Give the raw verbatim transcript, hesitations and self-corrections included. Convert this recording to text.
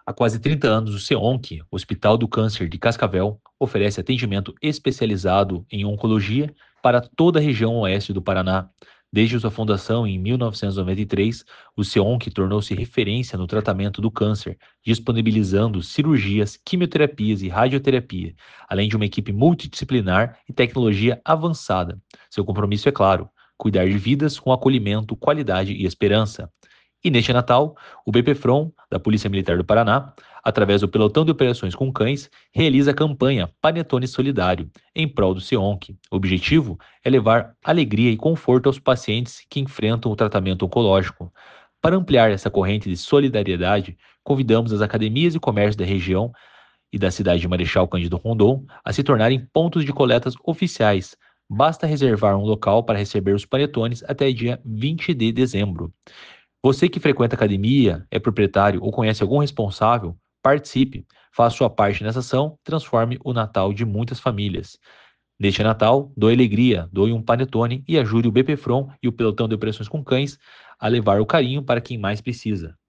Há quase trinta anos, o CEONC, Hospital do Câncer de Cascavel, oferece atendimento especializado em oncologia para toda a região oeste do Paraná. Desde sua fundação em mil novecentos e noventa e três, o CEONC tornou-se referência no tratamento do câncer, disponibilizando cirurgias, quimioterapias e radioterapia, além de uma equipe multidisciplinar e tecnologia avançada. Seu compromisso é claro: cuidar de vidas com acolhimento, qualidade e esperança. E neste Natal, o BPFROM, da Polícia Militar do Paraná, através do Pelotão de Operações com Cães, realiza a campanha Panetone Solidário, em prol do CEONC. O objetivo é levar alegria e conforto aos pacientes que enfrentam o tratamento oncológico. Para ampliar essa corrente de solidariedade, convidamos as academias e comércios da região e da cidade de Marechal Cândido Rondon a se tornarem pontos de coletas oficiais. Basta reservar um local para receber os panetones até dia vinte de dezembro. Você que frequenta academia, é proprietário ou conhece algum responsável, participe, faça sua parte nessa ação, transforme o Natal de muitas famílias. Neste Natal, doe alegria, doe um panetone e ajude o BPFROM e o Pelotão de Operações com Cães a levar o carinho para quem mais precisa.